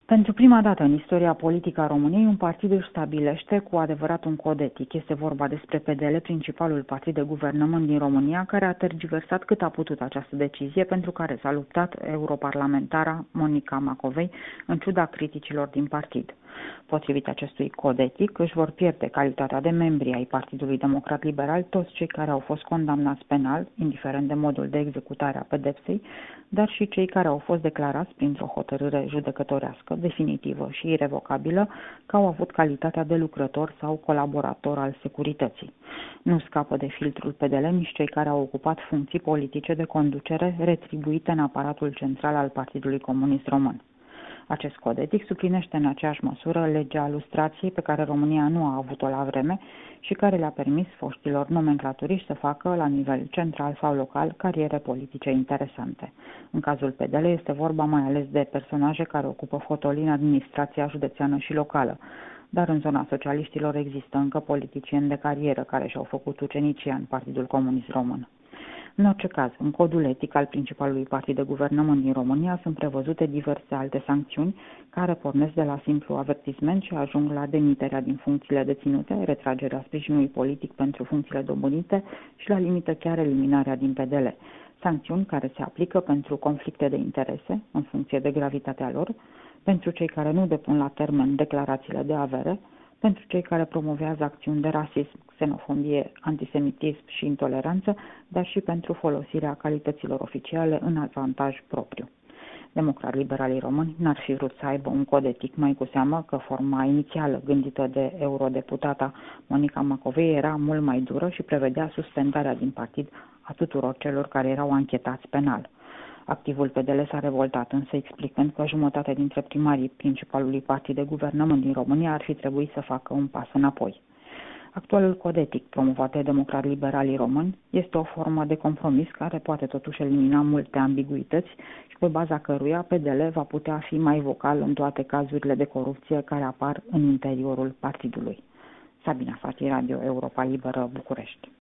Pentru prima dată în istoria politică a României, un partid își stabilește cu adevărat un cod etic. Este vorba despre PDL, principalul partid de guvernământ din România, care a tergiversat cât a putut această decizie, pentru care s-a luptat europarlamentara Monica Macovei, în ciuda criticilor din partid. Potrivit acestui cod etic, își vor pierde calitatea de membri ai Partidului Democrat Liberal toți cei care au fost condamnați penal, indiferent de modul de executare a pedepsei, dar și cei care au fost declarați printr-o hotărâre judecătorească, definitivă și irevocabilă, că au avut calitatea de lucrător sau colaborator al securității. Nu scapă de filtrul PDL nici cei care au ocupat funcții politice de conducere retribuite în aparatul central al Partidului Comunist Român. Acest cod etic suplinește în aceeași măsură legea lustrației pe care România nu a avut-o la vreme și care le-a permis foștilor nomenclaturiști să facă, la nivel central sau local, cariere politice interesante. În cazul PDL este vorba mai ales de personaje care ocupă fotolii în administrația județeană și locală, dar în zona socialiștilor există încă politicieni de carieră care și-au făcut ucenicia în Partidul Comunist Român. În orice caz, în codul etic al principalului partid de guvernământ din România sunt prevăzute diverse alte sancțiuni care pornesc de la simplu avertisment și ajung la demiterea din funcțiile deținute, retragerea sprijinului politic pentru funcțiile dobândite și la limită chiar eliminarea din PDL. Sancțiuni care se aplică pentru conflicte de interese, în funcție de gravitatea lor, pentru cei care nu depun la termen declarațiile de avere, pentru cei care promovează acțiuni de rasism, xenofobie, antisemitism și intoleranță, dar și pentru folosirea calităților oficiale în avantaj propriu. Democrat-liberalii români n-ar fi vrut să aibă un cod etic, mai cu seamă că forma inițială gândită de eurodeputata Monica Macovei era mult mai dură și prevedea suspendarea din partid a tuturor celor care erau anchetați penal. Activul PDL s-a revoltat, însă explicând că jumătate dintre primarii principalului partid de guvernământ din România ar fi trebuit să facă un pas înapoi. Actualul cod etic, promovat de democrat-liberalii români, este o formă de compromis care poate totuși elimina multe ambiguități și pe baza căruia PDL va putea fi mai vocal în toate cazurile de corupție care apar în interiorul partidului. Sabina Fati, Radio Europa Liberă, București.